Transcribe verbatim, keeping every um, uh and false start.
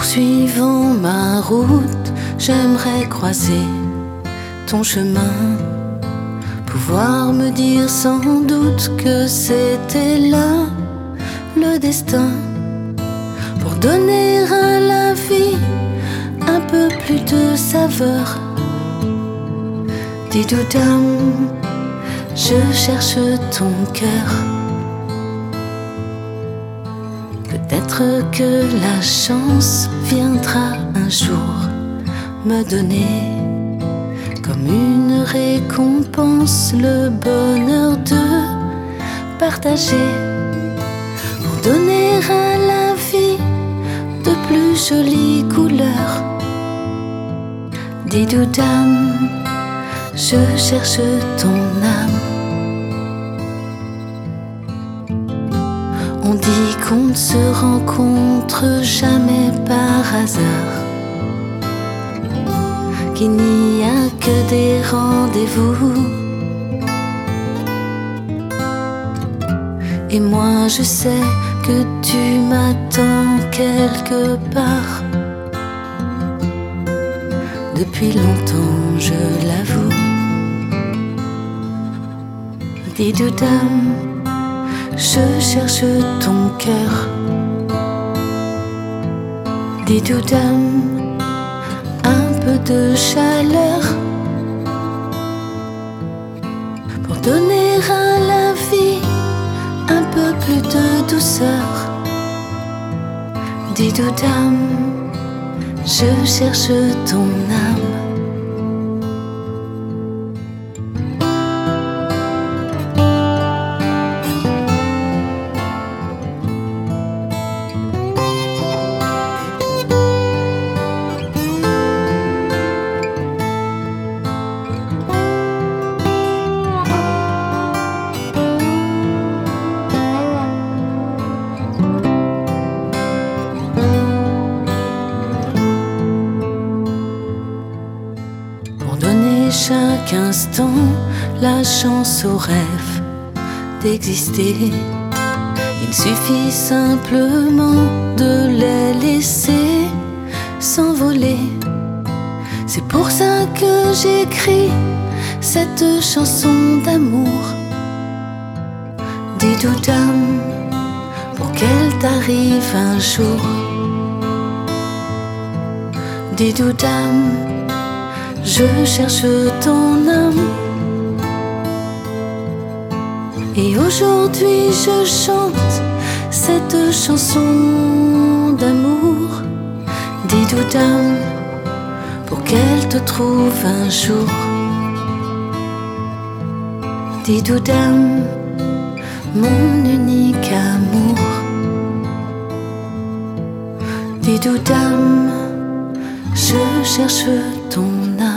Poursuivant ma route, j'aimerais croiser ton chemin, pouvoir me dire sans doute que c'était là le destin, pour donner à la vie un peu plus de saveur. Didoudam, je cherche ton cœur. Peut-être que la chance viendra un jour me donner comme une récompense le bonheur de partager, pour donner à la vie de plus jolies couleurs. Didoudam, je cherche ton âme. On dit qu'on ne se rencontre jamais par hasard, qu'il n'y a que des rendez-vous. Et moi je sais que tu m'attends quelque part. Depuis longtemps, je l'avoue. Didoudam, je cherche ton cœur. Didoudam, un peu de chaleur, pour donner à la vie un peu plus de douceur. Didoudam, je cherche ton âme. Chaque instant, la chance au rêve d'exister. Il suffit simplement de les laisser s'envoler. C'est pour ça que j'écris cette chanson d'amour. Didoudam, pour qu'elle t'arrive un jour. Didoudam, je cherche ton âme. Et aujourd'hui je chante cette chanson d'amour. Didoudam, pour qu'elle te trouve un jour. Didoudam, mon unique amour. Didoudam, je cherche ton âme.